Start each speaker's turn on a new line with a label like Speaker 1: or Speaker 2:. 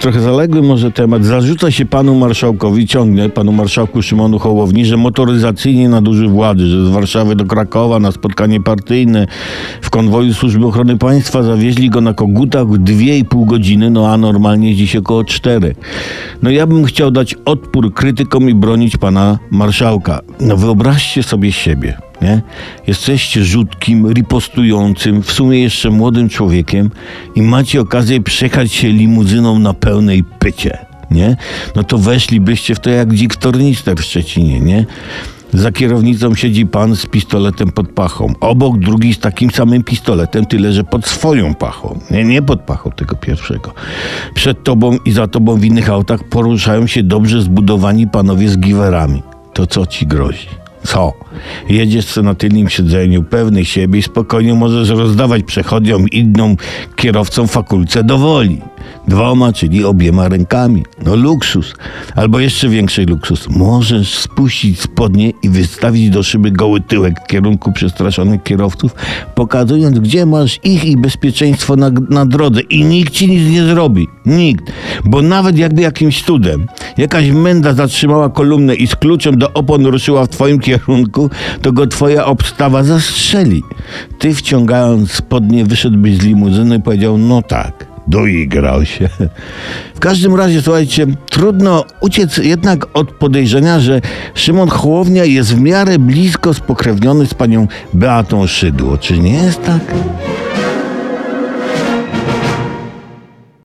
Speaker 1: trochę zaległy może temat. Zarzuca się panu marszałkowi, ciągle panu marszałku Szymonowi Hołowni, że motoryzacyjnie nadużył władzy, że z Warszawy do Krakowa na spotkanie partyjne w konwoju Służby Ochrony Państwa zawieźli go na kogutach 2,5 godziny, no a normalnie jeździ się około 4. No ja bym chciał dać odpór krytykom i bronić pana marszałka. No wyobraźcie sobie siebie. Nie? Jesteście rzutkim, ripostującym, w sumie jeszcze młodym człowiekiem i macie okazję przejechać się limuzyną na pełnej pycie, nie? No to weszlibyście w to jak dzik tornister w Szczecinie, nie? Za kierownicą siedzi pan z pistoletem pod pachą. Obok drugi z takim samym pistoletem, tyle że pod swoją pachą. Nie pod pachą tego pierwszego. Przed tobą i za tobą w innych autach poruszają się dobrze zbudowani panowie z giwerami. To co ci grozi? Co? Jedziesz co na tylnym siedzeniu, pewny siebie i spokojnie możesz rozdawać przechodniom i innym kierowcom fakulce do woli. 2, czyli obiema rękami. No luksus. Albo jeszcze większy luksus. Możesz spuścić spodnie i wystawić do szyby goły tyłek w kierunku przestraszonych kierowców, pokazując, gdzie masz ich i bezpieczeństwo na drodze. I nikt ci nic nie zrobi. Nikt. Bo nawet jakby jakimś cudem jakaś menda zatrzymała kolumnę i z kluczem do opon ruszyła w twoim kierunku, to go twoja obstawa zastrzeli. Ty, wciągając spodnie, wyszedłbyś z limuzyny i powiedział, no tak, doigrał się. W każdym razie, słuchajcie, trudno uciec jednak od podejrzenia, że Szymon Hołownia jest w miarę blisko spokrewniony z panią Beatą Szydło. Czy nie jest tak?